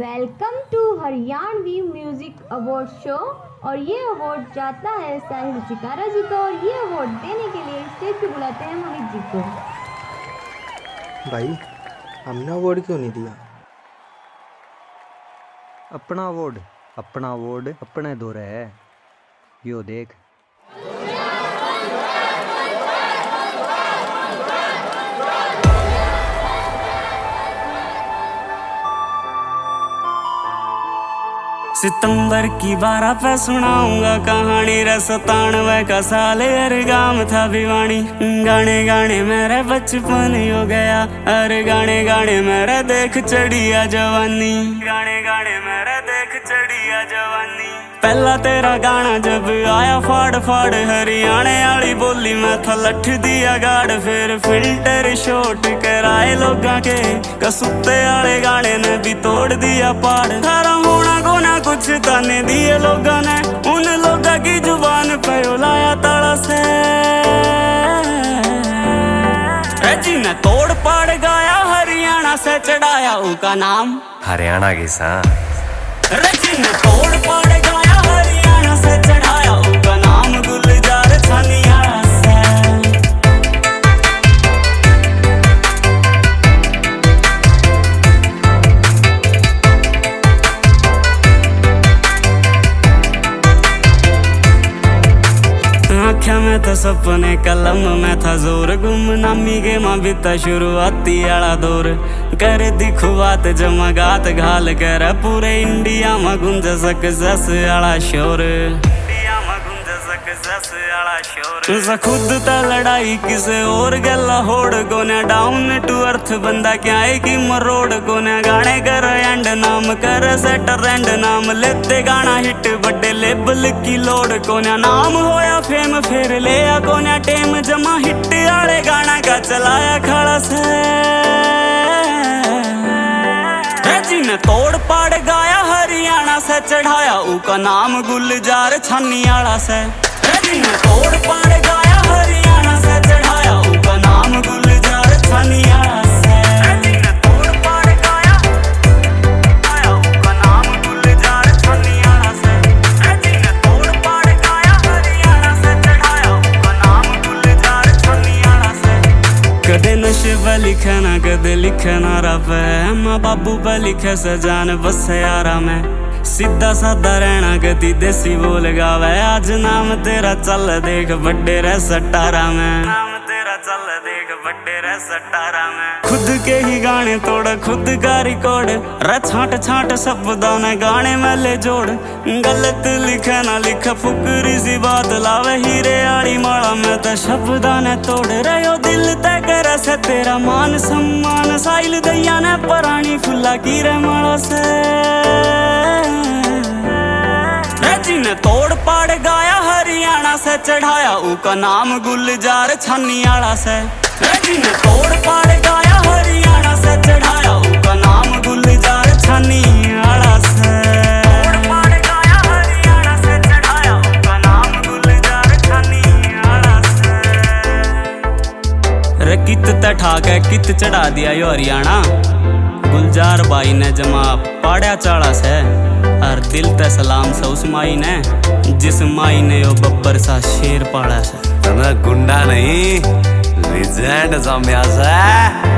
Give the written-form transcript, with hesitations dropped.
Welcome to Haryanvi music award show. और ये award जाता है साहिल चिकारा जी को, और ये अवार्ड देने के लिए स्टेज पे बुलाते हैं मोहित जी को। भाई हमने अवार्ड क्यों नहीं दिया? अपना अवार्ड अपने दो है। यो देख सितंबर की 12 पे सुनाऊंगा कहानी। रसतानवे का साल अरे गाँव था भिवानी। गाने गाने मेरे बचपन हो गया, अरे गाने गाने मेरे देख चढ़िया जवानी। गाने गाने मेरे देख चढ़िया जवानी। पहला तेरा गाना जब आया फाड़ फाड़ हरियाणे वाली बोली में था लठ दिया गाड़। फिर फिल्टर शॉट कराए लोगा के कसुत्ते वाले गाने ने भी तोड़ दिया पाड़। थारा होना गोना कुछ ताने दिए लोगों ने, उन लोगों की जुबान पे लाया ताला से। जी ने तोड़ पाड़ गाया हरियाणा से चढ़ाया उनका नाम हरियाणा की सा। जी ने तोड़ पाड़ गाया हरियाणा से चढ़ाया उनका नाम गुलजार छानिया से। आँखें में तो सपने कलम में था जोर। गुमनामी के माँ बीता शुरुआती आला दौर। कर दिखो बात जमगात घाल कर पूरे इंडिया में गुंज सक्सेस आला शोर। खुद ता लड़ाई किसे और गला होड़। कोने डाउन टू अर्थ बंदा क्या है कि मरोड़। कोने गाने कर एंड नाम कर सेटर एंड नाम लेते गाना हिट बड़े लेबल की लोड। कोने नाम होया फेम फिर ले आ कोने टेम जमा हिट आले गाना का चलाया खड़ा से। जी ने तोड़ पाड़ गाया हरियाणा से चढ़ाया उनका नाम गुलजार छानी आला से। जी ने तोड़ पाड़ गाया हरियाणा से चढ़ाया उनका नाम गुलजार छानी आला से। जी ने तोड़ पाड़ गाया उनका नाम गुलजार छानी आला से। जी ने तोड़ पाड़ गाया हरियाणा से चढ़ाया उनका नाम गुलजार छानी आला से। कदे नशे पे लिखे ना कदे लिखे ना रब है। माँ बाबू पे लिखे सजान बस यारा में। सीधा साधा रहना गति देसी बोल गावे। आज नाम तेरा चल देख बड्डे रे सटारा में। नाम तेरा चल देख बड्डे रे सटारा में। खुद के ही गाने तोड़ खुद का रिकॉर्ड। रे छाट छाट शब्दों ने गाने में ले जोड़। गलत लिखे ना लिखे फुकरी सी बात लावे। हीरे आड़ी माला में तो शब्दों ने तोड़। रहो दिल तय करे से तेरा मान सम्मान। साइल दैया ने परानी फुल्ला की रे माला से। जी ने तोड़ पाड़ गाया हरियाणा से चढ़ाया उनका नाम गुलजार छानी आला से। जी ने तोड़ पाड़ गाया हरियाणा से चढ़ाया उनका नाम गुलजार छानी आला से। तोड़ पाड़ गाया हरियाणा से चढ़ाया उनका नाम गुलजार छानी आला से। रे कित तठा के कित चढ़ा दिया यो हरियाणा। गुलजार बाई ने जमा पाड़ा चाड़ा से। और दिल ते सलाम से उस माई ने जिस माई ने वो बब्बर सा शेर पाड़ा से। गुंडा नहीं, लीजेंड जमिया से।